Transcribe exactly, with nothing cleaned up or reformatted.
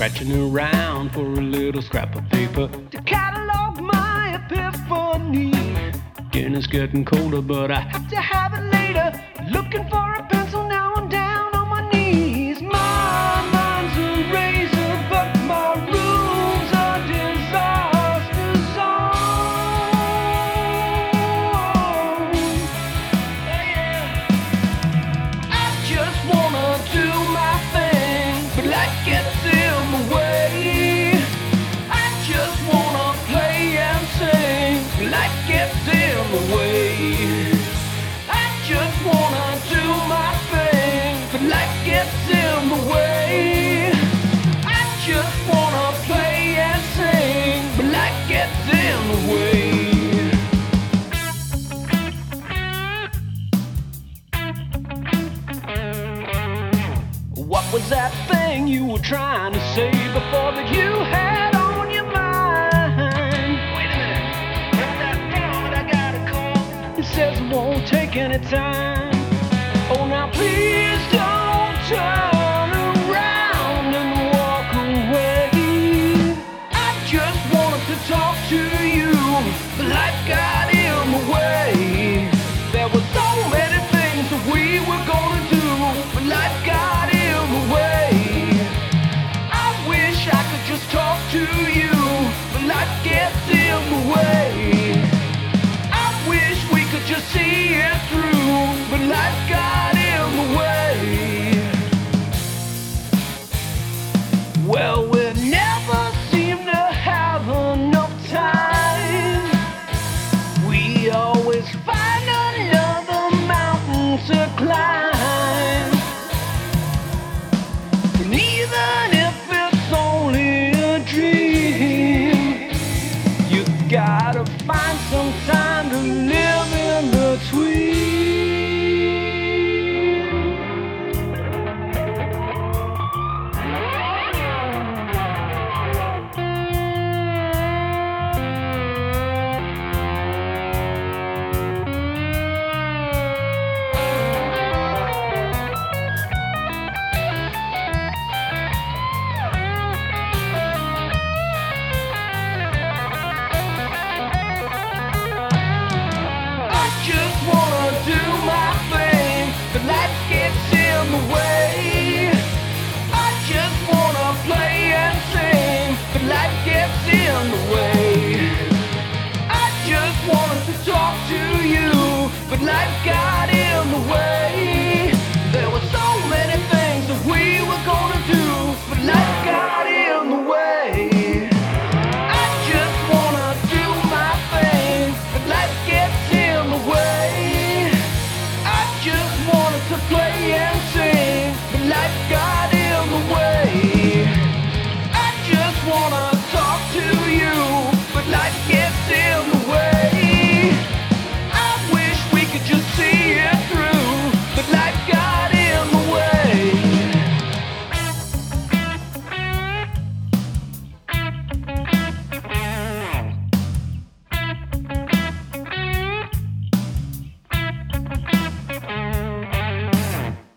scratching around for a little scrap of paper to catalog my epiphany. Dinner's getting colder, but I have to have it later. Looking for a pencil, now I'm down on my knees. My mind's a razor, but my room's a disaster zone. I just wanna do my thing, but life gets in the way. I just wanna play and sing, but life gets in the way. I just wanna do my thing, but life gets in the way. I just wanna play and sing, but life gets in the way. What was that thing you were trying to say before that you had on your mind? Wait a minute, write that down, but I gotta call. It says it won't take any time. Oh, now please don't turn around and walk away. I just wanted to talk to you, but life got in the way. There were so many things that we were gonna do, but life got in the way. I wish I could just talk to you, but life gets in the way. I wish we could just see it through, but life got in the way. Well, we never seem to have enough time. We always find another mountain to climb. And even if it's only a dream, you gotta find some time to live.